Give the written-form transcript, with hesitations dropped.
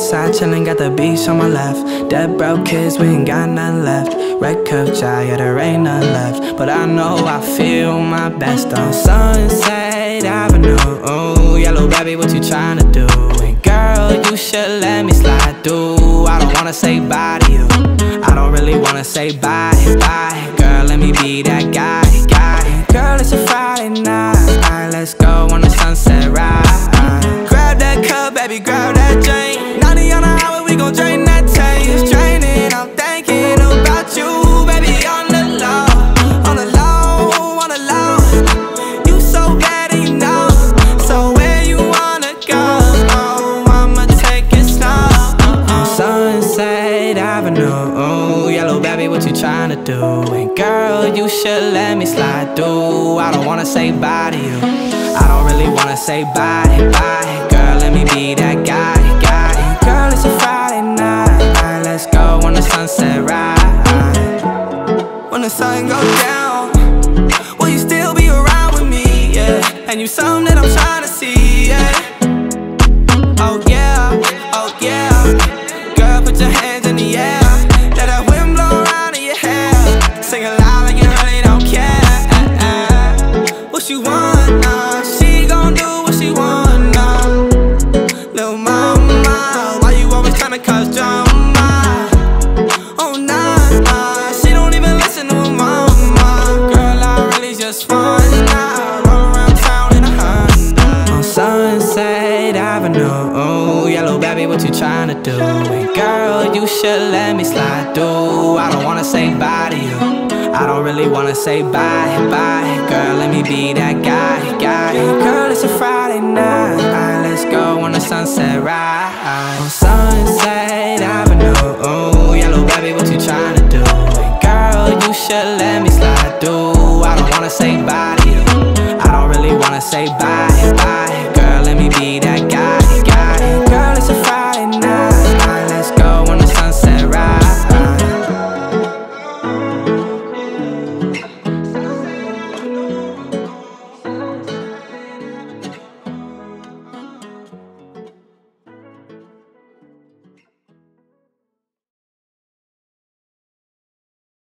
side chillin', got the beach on my left. Dead broke kids, we ain't got nothing left. Red coat child, yeah, there ain't nothing left. But I know I feel my best on Sunset Avenue. Ooh, yellow baby, what you tryna do? And girl, you should let me slide through. I don't wanna say bye to you, I don't really wanna say bye, bye. Girl, let me be that guy. Girl, it's a Friday night, let's go on the sunset ride. Grab that cup, baby, grab that drink. 90 on the highway, we gon' drain that tank. It's draining, I'm thinking about you, baby, on the low, on the low, on the low. You so bad and you know, so where you wanna go? Oh, I'ma take it slow. Sunset Avenue, ooh, yellow baby, what you tryna do? And girl, you should let me slide through. I don't wanna say bye to you, I don't really wanna say bye, bye. Girl, let me be that guy. Girl, it's a Friday night, let's go on the sunset ride. When the sun goes down, will you still be around with me, yeah? And you something that I'm trying to see, yeah. Oh yeah, oh yeah. Girl, put your hands in the air, let that wind blow around in your hair. Sing aloud like you really don't care. What she want now, she gon' do what she want now. Lil' mama, why you always tryna cause drama? Oh nah, nah, she don't even listen to her mama. Girl, I really just wanna roll around town in a Honda. On Sunset Avenue, ooh, yellow baby, what you tryna do? And girl, you should let me slide through. I don't wanna say bye to you, I don't really wanna say bye, bye. Girl, let me be that guy. Girl, it's a Friday night, let's go on the sunset ride.